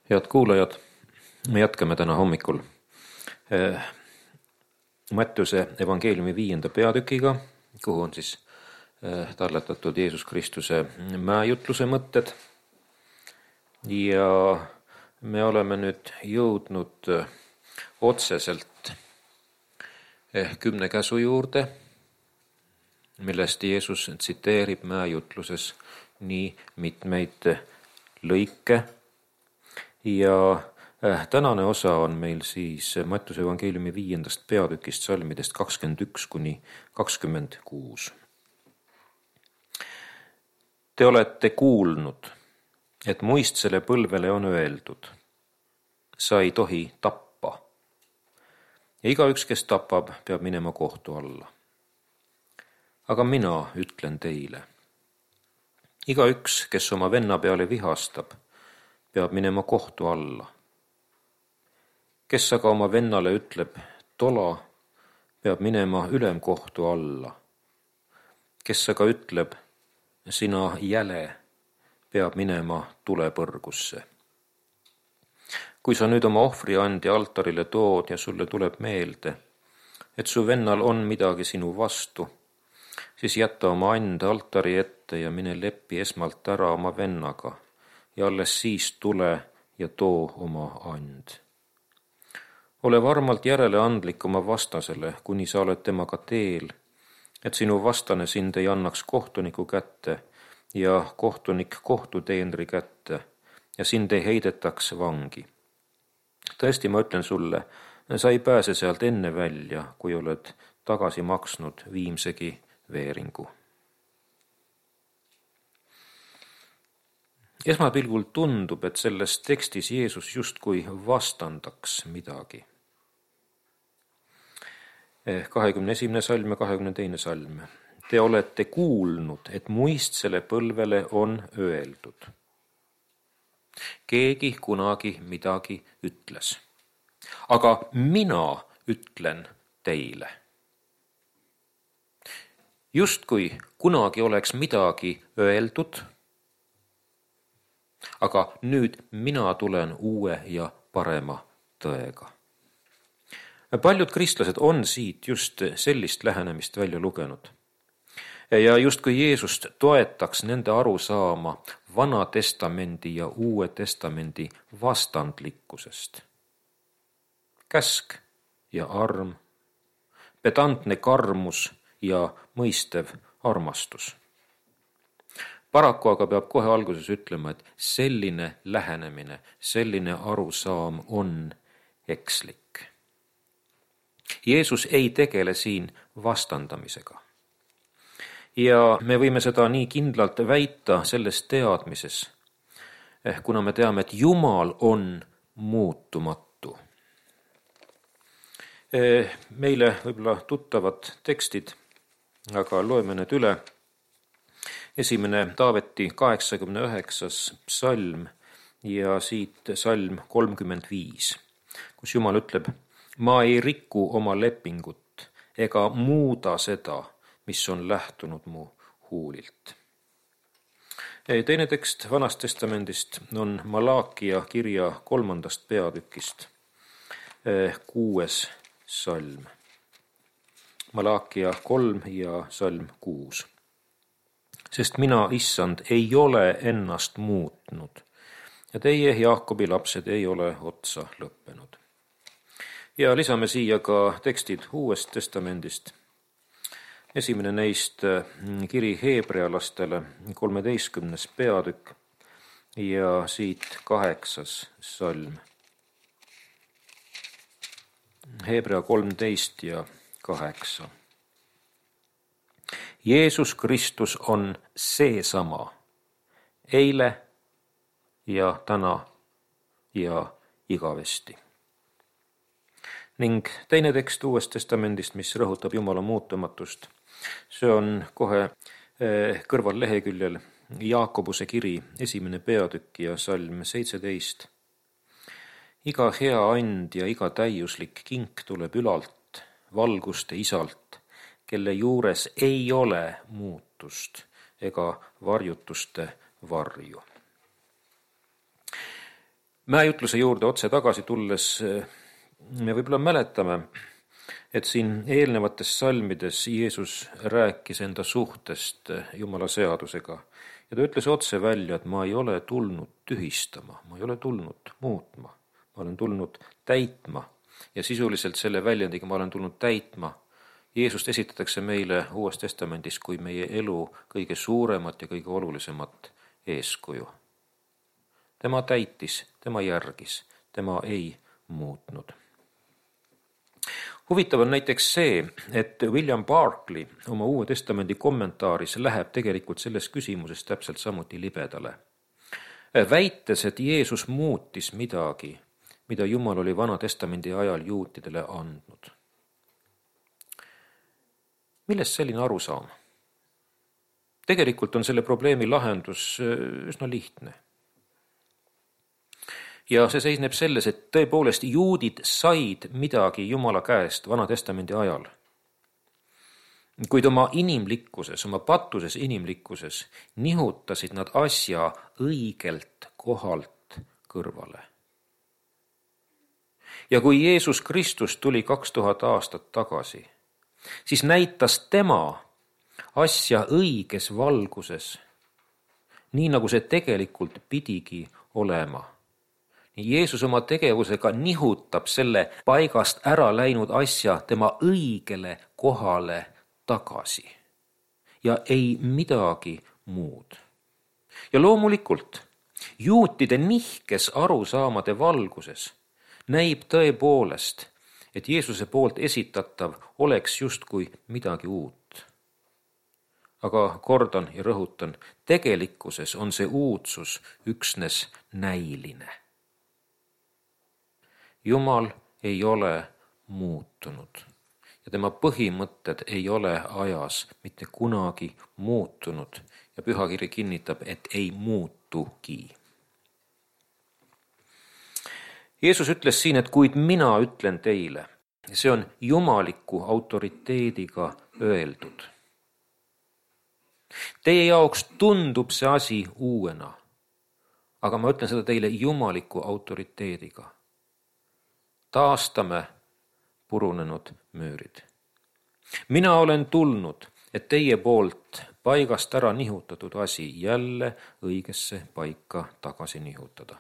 Head kuulajad, me jätkame täna hommikul Mattiuse evangeeliumi 5. peatükiga, kuhu on talletatud Jeesus Kristuse mäejutluse mõtted. Ja me oleme nüüd jõudnud otseselt 10 käsu juurde, millest Jeesus tsiteerib mäejutluses nii mitmeid lõike. Ja tänane osa on meil Mattiuse evangeeliumi 5. peatükist salmidest 21–26. Te olete kuulnud, et muistsele põlvele on öeldud, sa ei tohi tappa. Ja igaüks, kes tapab, peab minema kohtu alla. Aga mina ütlen teile, igaüks, kes oma venna peale vihastab, peab minema kohtu alla. Kes aga oma vennale ütleb tola, peab minema ülemkohtu alla. Kes aga ütleb sina jäle, peab minema tulepõrgusse. Kui sa nüüd oma ohvriandja altarile tood ja sulle tuleb meelde, et su vennal on midagi sinu vastu, siis jäta oma and altari ette ja mine leppi esmalt ära oma vennaga ja alles siis tule ja too oma and. Ole varmalt järeleandlik oma vastasele, kuni sa oled temaga teel, et sinu vastane sind ei annaks kohtuniku kätte ja kohtunik kohtuteenri kätte ja sind ei heidetaks vangi. Tõesti, ma ütlen sulle, sa ei pääse sealt enne välja, kui oled tagasi maksnud viimsegi veeringu. Esmapilgul tundub, et selles tekstis Jeesus justkui vastandaks midagi. 21. salm ja 22. salm. Te olete kuulnud, et muistsele põlvele on öeldud. Keegi kunagi midagi ütles. Aga mina ütlen teile. Justkui kunagi oleks midagi öeldud, aga nüüd mina tulen uue ja parema tõega. Paljud kristlased on siit just sellist lähenemist välja lugenud. Ja justkui Jeesust toetaks nende arusaama Vana Testamendi ja Uue Testamendi vastandlikkusest. Käsk ja arm, pedantne karmus ja mõistev armastus. Paraku aga peab kohe alguses ütlema, et selline lähenemine, selline arusaam on ekslik. Jeesus ei tegele siin vastandamisega. Ja me võime seda nii kindlalt väita selles teadmises, kuna me teame, et Jumal on muutumatu. Meile võib-olla tuttavad tekstid, aga loeme need üle. Esimene Taaveti 89. salm ja siit salm 35, kus Jumal ütleb, ma ei riku oma lepingut ega muuda seda, mis on lähtunud mu huulilt. Teine tekst Vanast Testamendist on Malaakia kirja 3. peatükist 6. salm. Malaakia 3 ja salm 6. Sest mina, issand, ei ole ennast muutnud ja teie, Jaakobi lapsed, ei ole otsa lõppenud. Ja lisame siia ka tekstid Uuest Testamendist. Esimene neist kiri heebrealastele 13. peatükk ja siit 8. salm. Heebrea 13 ja 8. Jeesus Kristus on seesama, eile ja täna ja igavesti. Ning teine tekst Uuest Testamendist, mis rõhutab Jumala muutumatust, see on kohe kõrval leheküljel Jaakobuse kiri, 1. peatükk ja salm 17. Iga hea and ja iga täiuslik kink tuleb ülalt, valguste isalt, kelle juures ei ole muutust ega varjutuste varju. mäejutluse juurde otse tagasi tulles me võib-olla mäletame, et siin eelnevates salmides Jeesus rääkis enda suhtest Jumala seadusega ja ta ütles otse välja, et ma ei ole tulnud tühistama, ma ei ole tulnud muutma, ma olen tulnud täitma ja sisuliselt selle väljendiga ma olen tulnud täitma. Jeesust esitatakse meile Uues Testamendis kui meie elu kõige suuremat ja kõige olulisemat eeskuju. Tema täitis, tema järgis, tema ei muutnud. Huvitav on näiteks see, et William Barclay oma Uue Testamendi kommentaaris läheb tegelikult selles küsimuses täpselt samuti libedale. Väites, et Jeesus muutis midagi, mida Jumal oli Vana Testamendi ajal juutidele andnud. Millest selline arusaam? Tegelikult on selle probleemi lahendus üsna lihtne. Ja see seisneb selles, et tõepoolest juudid said midagi Jumala käest Vana Testamendi ajal. Kuid oma inimlikkuses, oma patuses inimlikkuses nihutasid nad asja õigelt kohalt kõrvale. Ja kui Jeesus Kristus tuli 2000 aastat tagasi, siis näitas tema asja õiges valguses, nii nagu see tegelikult pidigi olema. Jeesus oma tegevusega nihutab selle paigast ära läinud asja tema õigele kohale tagasi ja ei midagi muud. Ja loomulikult juutide nihkes arusaamade valguses näib tõepoolest, et Jeesuse poolt esitatav oleks justkui midagi uut. Aga kordan ja rõhutan, tegelikkuses on see uudsus üksnes näiline. Jumal ei ole muutunud ja tema põhimõtted ei ole ajas mitte kunagi muutunud ja Pühakiri kinnitab, et ei muutugi. Jeesus ütles siin, et kuid mina ütlen teile, see on jumaliku autoriteediga öeldud. Teie jaoks tundub see asi uuena, aga ma ütlen seda teile jumaliku autoriteediga. Taastame purunenud müürid. Mina olen tulnud, et teie poolt paigast ära nihutatud asi jälle õigesse paika tagasi nihutada.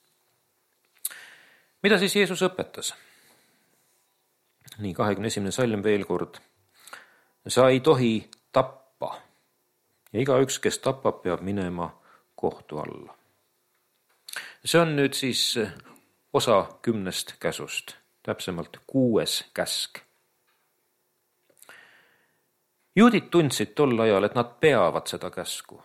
Mida siis Jeesus õpetas? Nii, 21. salm veel kord. Sa ei tohi tappa ja igaüks, kes tapab, peab minema kohtu alla. See on nüüd siis osa 10 käsust, täpsemalt 6. käsk. Juudid tundsid tol ajal, et nad peavad seda käsku.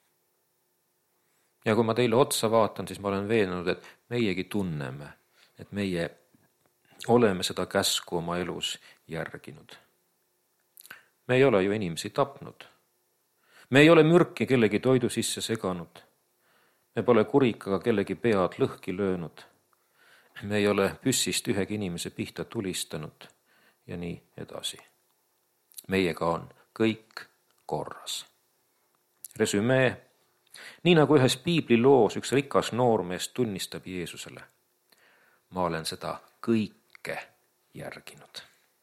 Ja kui ma teile otsa vaatan, siis ma olen veendunud, et meiegi tunneme, et meie oleme seda käsku oma elus järginud. Me ei ole ju inimesi tapnud. Me ei ole mürki kellegi toidu sisse seganud. Me pole kurikaga kellegi pead lõhki löönud. Me ei ole püssist ühegi inimese pihta tulistanud ja nii edasi. Meiega on kõik korras. Resümee. Nii nagu ühes piibli loos üks rikas noormees tunnistab Jeesusele. Ma olen seda kõike järginud.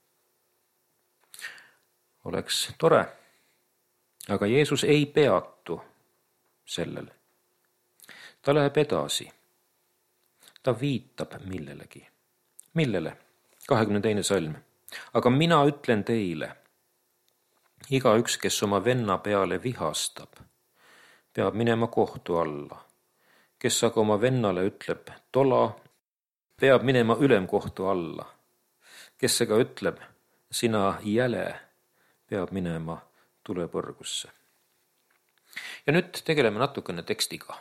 Oleks tore, aga Jeesus ei peatu sellel. Ta läheb edasi. Ta viitab millelegi. Millele? 22. salm. Aga mina ütlen teile, igaüks, kes oma venna peale vihastab, peab minema kohtu alla. Kes aga oma vennale ütleb tola, peab minema ülemkohtu alla. Kes aga ütleb sina jäle, peab minema tulepõrgusse. Ja nüüd tegeleme natukene tekstiga.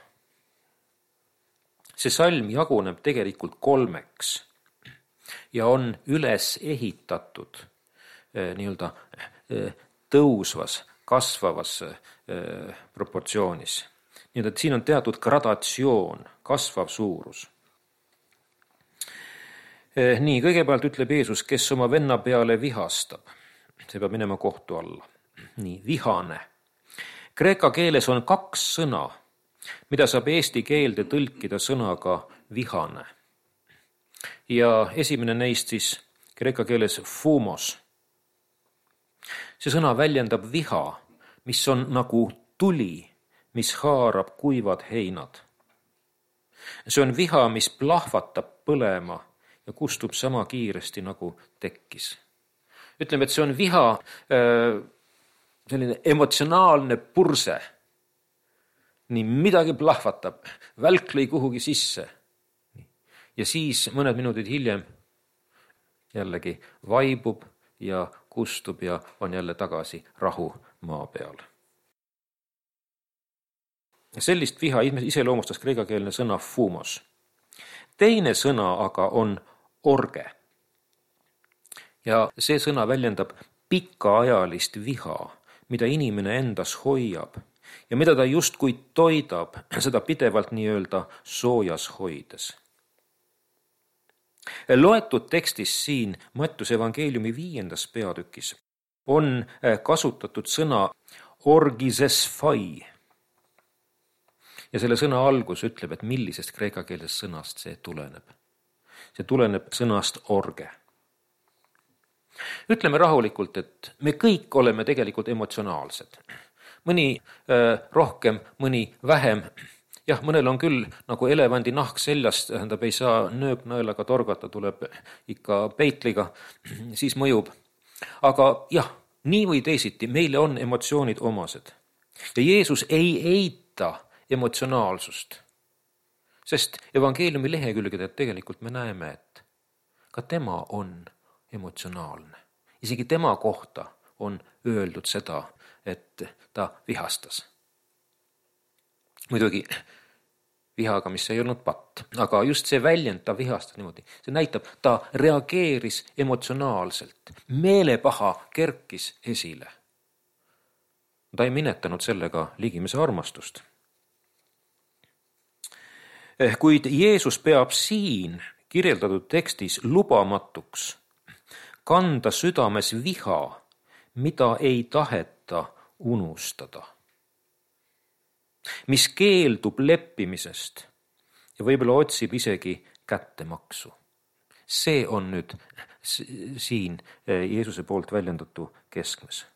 See salm jaguneb tegelikult 3 ja on üles ehitatud nii-öelda tõusvas, kasvavas proportsioonis. Nii et siin on teatud gradatsioon, kasvav suurus. Nii, kõigepealt ütleb Jeesus, kes oma venna peale vihastab. See peab minema kohtu alla. Nii, vihane. Kreeka keeles on 2 sõna, mida saab eesti keelde tõlkida sõnaga vihane. Ja esimene neist siis kreeka keeles phumos. See sõna väljendab viha, mis on nagu tuli, mis haarab kuivad heinad. See on viha, mis plahvatab põlema ja kustub sama kiiresti, nagu tekkis. Ütleme, et see on viha, selline emotsionaalne purse. Nii midagi plahvatab, välk lõi kuhugi sisse. Ja siis mõned minutid hiljem jällegi vaibub ja kustub ja on jälle tagasi rahu maa peal. Sellist viha iseloomustas kreekakeelne sõna phumos. Teine sõna aga on orge. Ja see sõna väljendab pikaajalist viha, mida inimene endas hoiab ja mida ta justkui toidab, seda pidevalt nii-öelda soojas hoides. Loetud tekstis siin Mattuse evangeeliumi 5. peatükis on kasutatud sõna orgisesfai. Ja selle sõna algus ütleb, et millisest kreekakeelsest sõnast see tuleneb. See tuleneb sõnast orge. Ütleme rahulikult, et me kõik oleme tegelikult emotsionaalsed. Mõni rohkem, mõni vähem. Jah, mõnel on küll nagu elevandi nahk seljast, tähendab, ei saa nööpnõelaga torgata, tuleb ikka peitliga, siis mõjub. Aga jah, nii või teisiti, meile on emotsioonid omased. Ja Jeesus ei eita emotsionaalsust, sest evangeeliumi lehekülgedel tegelikult me näeme, et ka tema on emotsionaalne. Isegi tema kohta on öeldud seda, et ta vihastas. Muidugi vihaga, mis ei olnud patt, aga just see väljend, ta vihastas niimoodi. See näitab, ta reageeris emotsionaalselt, meelepaha kerkis esile. Ta ei minetanud sellega ligimese armastust. Kuid Jeesus peab siin kirjeldatud tekstis lubamatuks kanda südames viha, mida ei taheta unustada, mis keeldub leppimisest ja võib-olla otsib isegi kättemaksu. See on nüüd siin Jeesuse poolt väljendatu keskmes.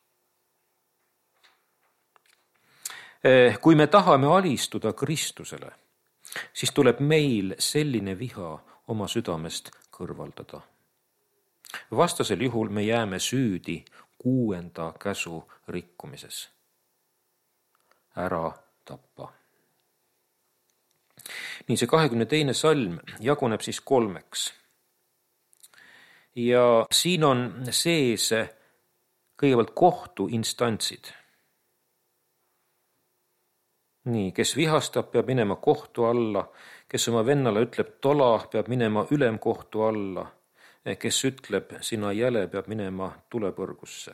Kui me tahame alistuda Kristusele, siis tuleb meil selline viha oma südamest kõrvaldada. Vastasel juhul me jääme süüdi 6. käsu rikkumises. Ära tappa. Nii, see 22. salm jaguneb siis 3. Ja siin on sees kõigepealt kohtuinstantsid. Nii, kes vihastab, peab minema kohtu alla, kes oma vennale ütleb tola, peab minema ülemkohtu alla, kes ütleb sina jäle, peab minema tulepõrgusse.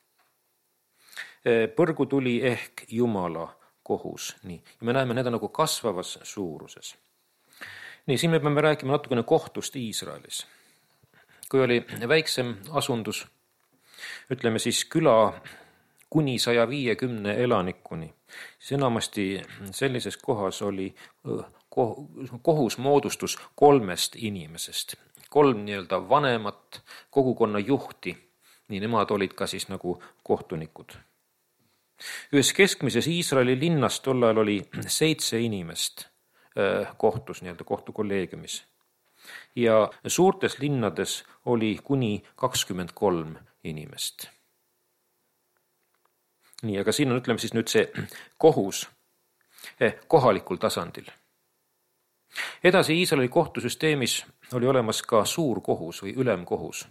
Põrgutuli ehk Jumala kohus. Nii. Ja me näeme, need on nagu kasvavas suuruses. Nii, siin me peame rääkima natukene kohtust Iisraelis. Kui oli väiksem asundus, ütleme siis küla kuni 150 elanikuni, siis enamasti sellises kohas oli kohus moodustus 3 inimesest. 3 nii-öelda vanemat kogukonna juhti, nii nemad olid ka siis nagu kohtunikud. Ühes keskmises Iisraeli linnas tol ajal oli 7 inimest kohtus, nii-öelda kohtukolleegiumis. Ja suurtes linnades oli kuni 23 inimest. Nii, aga siin on, ütleme siis nüüd see kohus kohalikul tasandil. Edasi Iisraeli kohtusüsteemis oli olemas ka suur kohus või ülemkohus.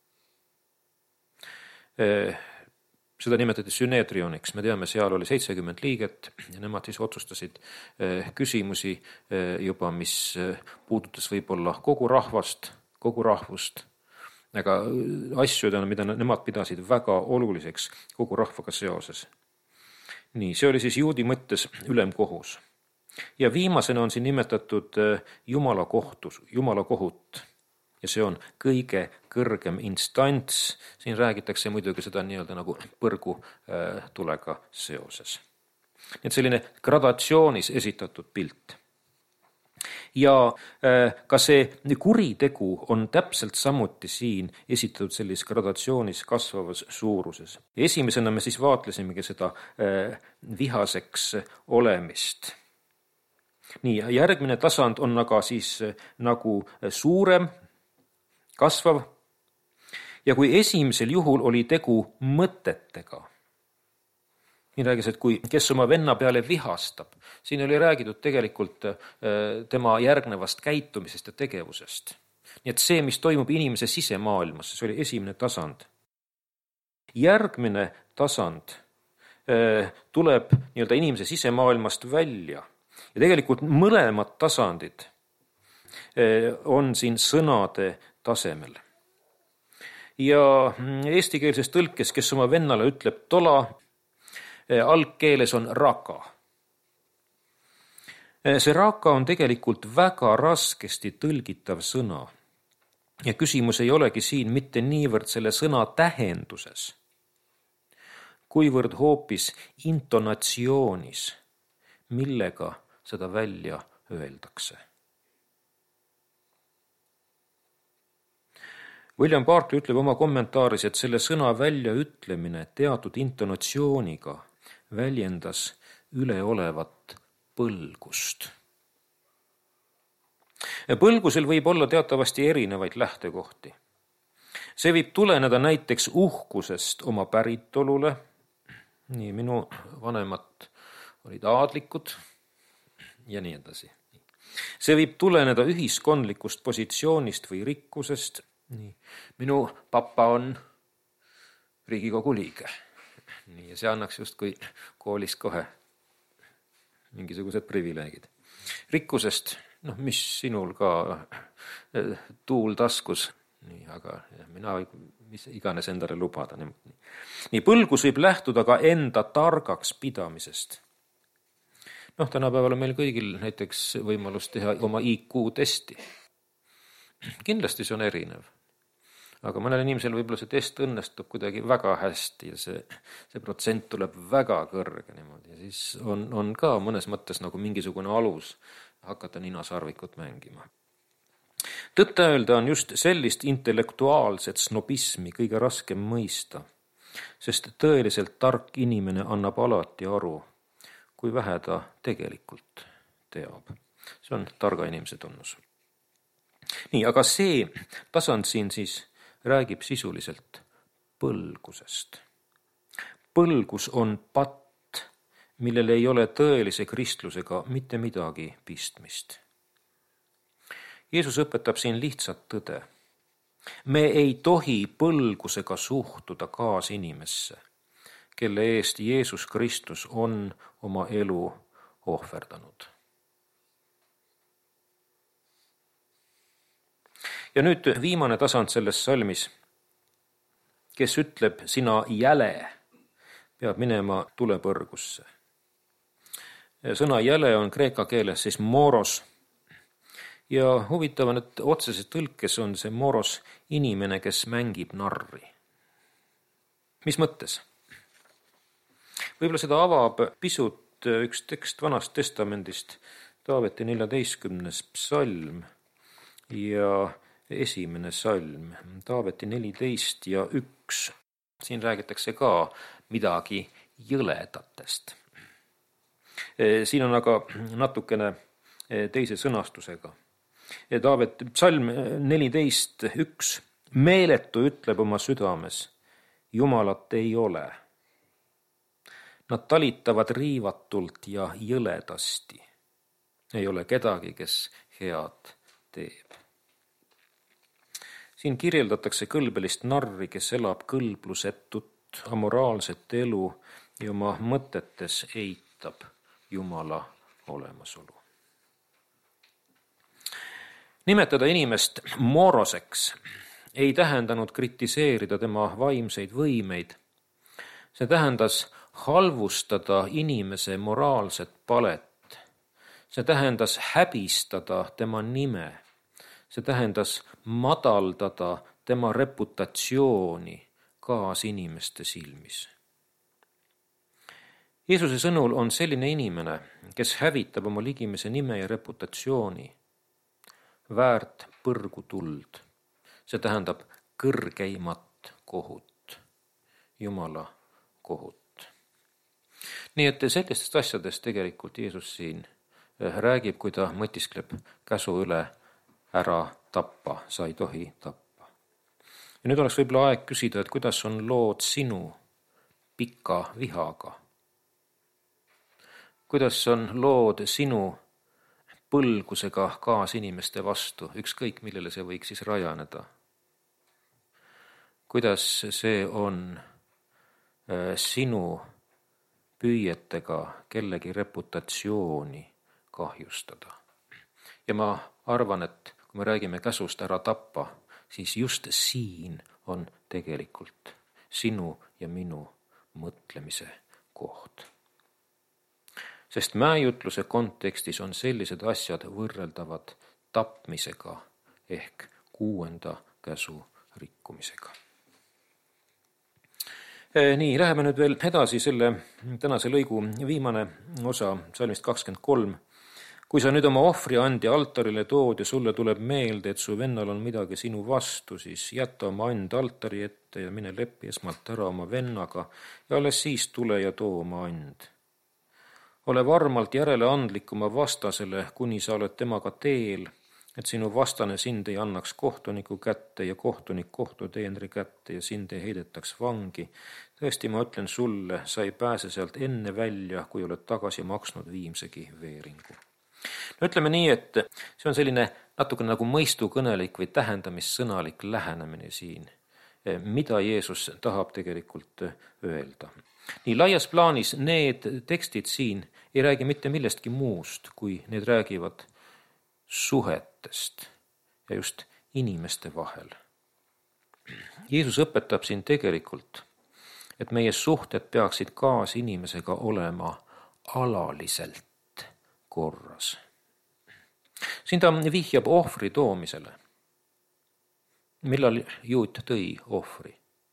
Seda nimetati Synedrioniks. Me teame, seal oli 70 liiget ja nemad siis otsustasid küsimusi juba, mis puudutas võib-olla kogu rahvast, kogu rahvust, aga asju, mida nemad pidasid väga oluliseks kogu rahvaga seoses. Nii, see oli siis juudi mõttes ülemkohus. Ja viimasena on siin nimetatud Jumala kohut. Ja see on kõige kõrgem instants. Siin räägitakse muidugi seda nii-öelda nagu põrgu tulega seoses. Nii et selline gradatsioonis esitatud pilt. Ja ka see kuritegu on täpselt samuti siin esitatud sellises gradatsioonis kasvavas suuruses. Esimesena me siis vaatlesimegi seda vihaseks olemist. Nii, järgmine tasand on aga siis nagu suurem, kasvav. Ja kui esimesel juhul oli tegu mõtetega, nii räägis, et kui kes oma venna peale vihastab, siin oli räägitud tegelikult tema järgnevast käitumisest ja tegevusest. Nii et see, mis toimub inimese sisemaailmas, see oli esimene tasand. Järgmine tasand tuleb nii-öelda inimese sisemaailmast välja. Ja tegelikult mõlemad tasandid on siin sõnade tasemel. Ja eestikeelses tõlkes, kes oma vennale ütleb tola, algkeeles on raka. See raka on tegelikult väga raskesti tõlgitav sõna. Ja küsimus ei olegi siin mitte niivõrd selle sõna tähenduses, kuivõrd hoopis intonatsioonis, millega seda välja öeldakse. William Barclay ütleb oma kommentaaris, et selle sõna väljaütlemine teatud intonatsiooniga väljendas üleolevat põlgust. Põlgusel võib olla teatavasti erinevaid lähtekohti. See võib tuleneda näiteks uhkusest oma päritolule. Nii, minu vanemad olid aadlikud ja nii edasi. See võib tuleneda ühiskondlikust positsioonist või rikkusest. Nii, minu papa on Riigikogu liige. Nii, ja see annaks justkui koolis kohe mingisugused privileegid. Rikkusest, mis sinul ka tuul taskus, nii, aga mina mis iganes endale lubada. Nii, põlgus võib lähtuda ka enda targaks pidamisest. Tänapäeval on meil kõigil näiteks võimalus teha oma IQ-testi. Kindlasti see on erinev. Aga mõnel inimesel võib-olla see test õnnestub kuidagi väga hästi ja see protsent tuleb väga kõrge niimoodi. Ja siis on ka mõnes mõttes nagu mingisugune alus hakata ninasarvikut mängima. Tõtta öelda on just sellist intellektuaalset snobismi kõige raskem mõista, sest tõeliselt tark inimene annab alati aru, kui vähe ta tegelikult teab. See on targa inimese tunnus. Nii, aga see tasand siin siis räägib sisuliselt põlgusest. Põlgus on patt, millel ei ole tõelise kristlusega mitte midagi pistmist. Jeesus õpetab siin lihtsat tõde. Me ei tohi põlgusega suhtuda kaasinimesse, kelle eest Jeesus Kristus on oma elu ohverdanud. Ja nüüd viimane tasand selles salmis, kes ütleb, sina jäle, peab minema tulepõrgusse. Sõna jäle on kreeka keeles siis moros. Ja huvitav on, et otseses tõlkes on see moros inimene, kes mängib narri. Mis mõttes? Võib-olla seda avab pisut üks tekst Vanast Testamendist, Taaveti 14. psalm ja esimene salm, Taaveti 14 ja 1. Siin räägitakse ka midagi jõledatest. Siin on aga natukene teise sõnastusega. Taavet, psalm 14, 1. Meeletu ütleb oma südames, Jumalat ei ole. Nad talitavad riivatult ja jõledasti. Ei ole kedagi, kes head teeb. Siin kirjeldatakse kõlbelist narri, kes elab kõlblusetut, amoraalset elu ja oma mõtetes eitab Jumala olemasolu. Nimetada inimest moroseks ei tähendanud kritiseerida tema vaimseid võimeid. See tähendas halvustada inimese moraalset palet. See tähendas häbistada tema nime. See tähendas madaldada tema reputatsiooni kaasinimeste silmis. Jeesuse sõnul on selline inimene, kes hävitab oma ligimese nime ja reputatsiooni, väärt põrgutuld. See tähendab kõrgeimat kohut, Jumala kohut. Nii et sellistest asjadest tegelikult Jeesus siin räägib, kui ta mõtiskleb käsu üle ära tappa, sa ei tohi tappa. Ja nüüd oleks võib-olla aeg küsida, et kuidas on lood sinu pika vihaga? Kuidas on lood sinu põlgusega kaasinimeste vastu, ükskõik millele see võiks siis rajaneda? Kuidas see on sinu püüetega kellegi reputatsiooni kahjustada? Ja ma arvan, et kui me räägime käsust ära tappa, siis just siin on tegelikult sinu ja minu mõtlemise koht. Sest mäejutluse kontekstis on sellised asjad võrreldavad tapmisega ehk 6. käsu rikkumisega. Nii, läheme nüüd veel edasi selle tänase lõigu viimane osa, salmist 23. Kui sa nüüd oma ohvriandi altarile tood ja sulle tuleb meelde, et su vennal on midagi sinu vastu, siis jäta oma and altari ette ja mine lepi esmalt ära oma vennaga ja alles siis tule ja too oma and. Ole varmalt järeleandlik oma vastasele, kuni sa oled temaga teel, et sinu vastane sind ei annaks kohtuniku kätte ja kohtunik kohtuteenri kätte ja sind ei heidetaks vangi. Tõesti, ma ütlen sulle, sa ei pääse sealt enne välja, kui oled tagasi maksnud viimsegi veeringu. No ütleme nii, et see on selline natuke nagu mõistukõnelik või tähendamissõnalik lähenemine siin, mida Jeesus tahab tegelikult öelda. Nii laias plaanis need tekstid siin ei räägi mitte millestki muust, kui need räägivad suhetest ja just inimeste vahel. Jeesus õpetab siin tegelikult, et meie suhted peaksid kaasinimesega olema alaliselt korras. Siin ta vihjab ohvri toomisele. Millal Juut tõi ohvri?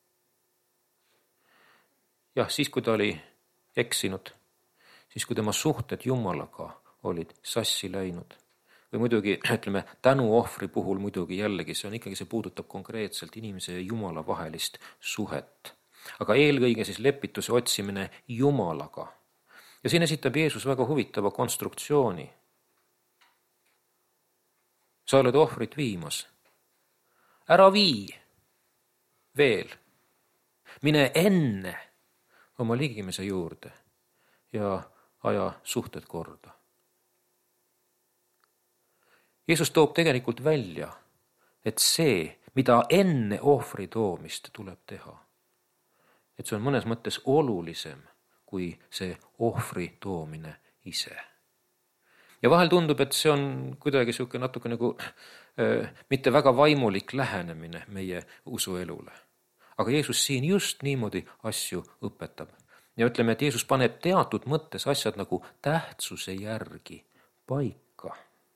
Jah, siis kui ta oli eksinud, siis kui tema suhted Jumalaga olid sassi läinud. Või muidugi, ütleme, tänu ohvri puhul muidugi jällegi, see puudutab konkreetselt inimese ja Jumala vahelist suhet. Aga eelkõige siis lepituse otsimine Jumalaga. Ja siin esitab Jeesus väga huvitava konstruktsiooni. Sa oled ohvrit viimas. Ära vii veel. Mine enne oma ligimise juurde ja aja suhted korda. Jeesus toob tegelikult välja, et see, mida enne ohvri toomist tuleb teha, et see on mõnes mõttes olulisem kui see ohvri toomine ise. Ja vahel tundub, et see on kuidagi siuke natuke nagu mitte väga vaimulik lähenemine meie usuelule. Aga Jeesus siin just niimoodi asju õpetab. Ja ütleme, et Jeesus paneb teatud mõttes asjad nagu tähtsuse järgi paika.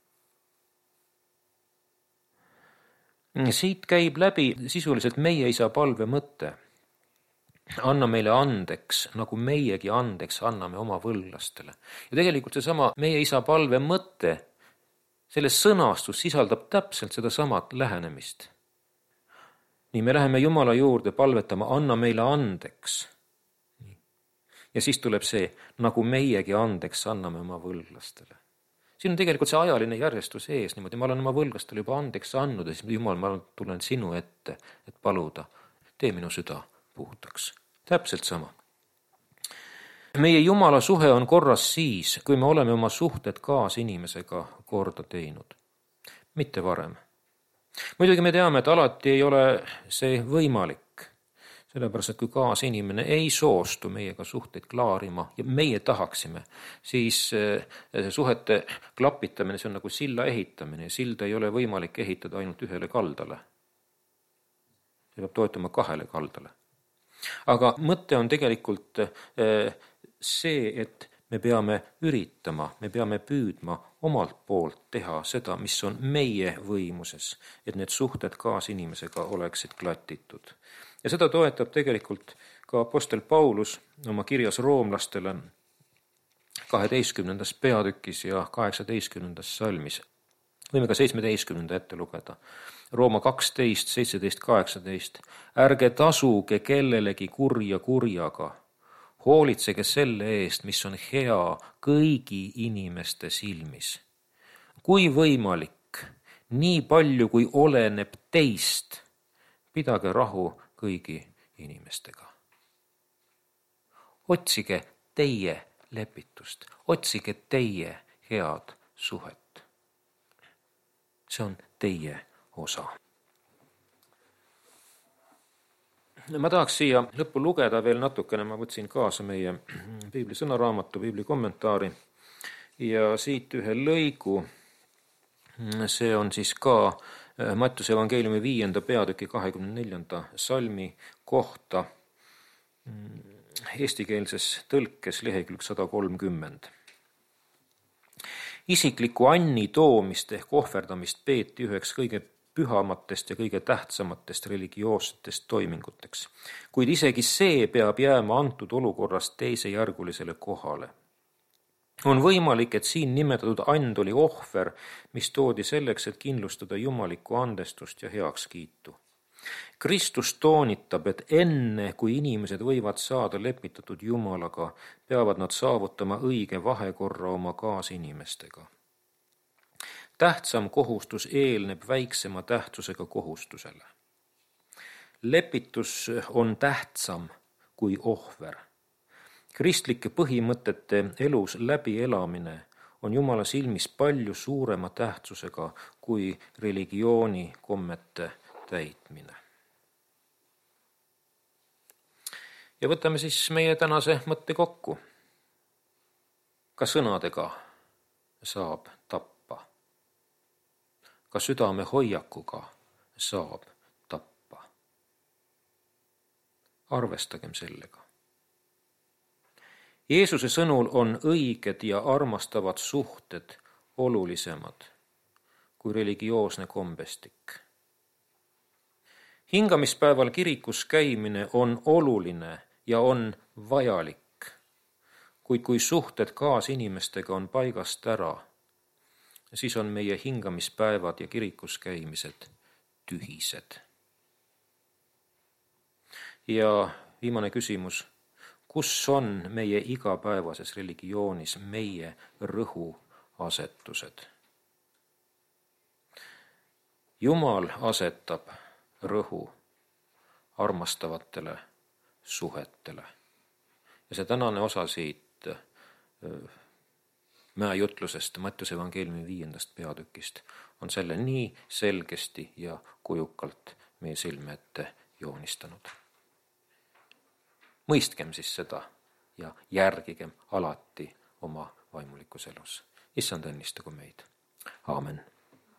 Siit käib läbi sisuliselt meie isa palve mõte. Anna meile andeks, nagu meiegi andeks anname oma võlglastele. Ja tegelikult seesama meie isa palve mõte, selle sõnastus sisaldab täpselt seda samat lähenemist. Nii me läheme Jumala juurde palvetama, anna meile andeks. Ja siis tuleb see, nagu meiegi andeks anname oma võlglastele. Siin on tegelikult see ajaline järjestus ees niimoodi. Ma olen oma võlglastele juba andeks andnud ja siis Jumal, ma tulen sinu ette, et paluda. Tee minu süda puhtaks. Täpselt sama. Meie Jumala suhe on korras siis, kui me oleme oma suhted kaasinimesega korda teinud. Mitte varem. Muidugi me teame, et alati ei ole see võimalik, sellepärast, et kui kaasinimene ei soostu meiega suhteid klaarima ja meie tahaksime, siis see suhete klapitamine, see on nagu silla ehitamine ja silda ei ole võimalik ehitada ainult ühele kaldale. See peab toetuma 2 kaldale. Aga mõte on tegelikult see, et me peame üritama, me peame püüdma omalt poolt teha seda, mis on meie võimuses, et need suhted kaasinimesega oleksid klatitud. Ja seda toetab tegelikult ka apostel Paulus oma kirjas roomlastele 12. peatükis ja 18. salmis. Võime ka 17. ette lugeda. Rooma 12, 17, 18. Ärge tasuge kellelegi kurja kurjaga. Hoolitsege selle eest, mis on hea kõigi inimeste silmis. Kui võimalik, nii palju kui oleneb teist, pidage rahu kõigi inimestega. Otsige teie lepitust, otsige teie head suhet. See on teie osa. Ma tahaks siia lõppu lugeda veel natukene, ma võtsin kaasa meie piibli sõnaraamatu, piibli kommentaari ja siit ühe lõigu. See on siis ka Mattiuse evangeeliumi 5. peatüki 24. salmi kohta eestikeelses tõlkes lehekülg 130. Isikliku anni toomist ehk ohverdamist peeti üheks kõige pühamatest ja kõige tähtsamatest religioossetest toiminguteks, kuid isegi see peab jääma antud olukorras teisejärgulisele kohale. On võimalik, et siin nimetatud and oli ohver, mis toodi selleks, et kindlustada jumalikku andestust ja heakskiitu. Kristus toonitab, et enne, kui inimesed võivad saada lepitatud Jumalaga, peavad nad saavutama õige vahekorra oma kaasinimestega. Tähtsam kohustus eelneb väiksema tähtsusega kohustusele. Lepitus on tähtsam kui ohver. Kristlike põhimõtete elus läbielamine on Jumala silmis palju suurema tähtsusega kui religiooni kommete täitmine. Ja võtame siis meie tänase mõtte kokku. Ka sõnadega saab tappa. Ka südame hoiakuga saab tappa. Arvestagem sellega. Jeesuse sõnul on õiged ja armastavad suhted olulisemad kui religioosne kombestik. Hingamispäeval kirikus käimine on oluline ja on vajalik, kuid kui suhted kaasinimestega on paigast ära, siis on meie hingamispäevad ja kirikus käimised tühised. Ja viimane küsimus, kus on meie igapäevases religioonis meie rõhuasetused? Jumal asetab rõhu armastavatele suhetele. Ja see tänane osa siit mäejutlusest Mattiuse evangeeliumi 5. peatükist on selle nii selgesti ja kujukalt meie silme ette joonistanud. Mõistkem siis seda ja järgigem alati oma vaimulikus elus. Issand õnnistagu meid. Aamen.